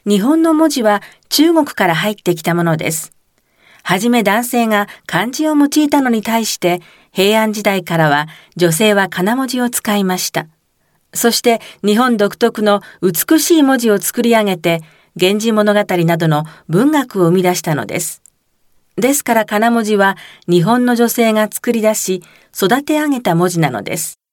日本の文字は中国から入ってきたものです。はじめ男性が漢字を用いたのに対して、平安時代からは女性は仮名文字を使いました。そして日本独特の美しい文字を作り上げて、源氏物語などの文学を生み出したのです。ですから仮名文字は日本の女性が作り出し、育て上げた文字なのです。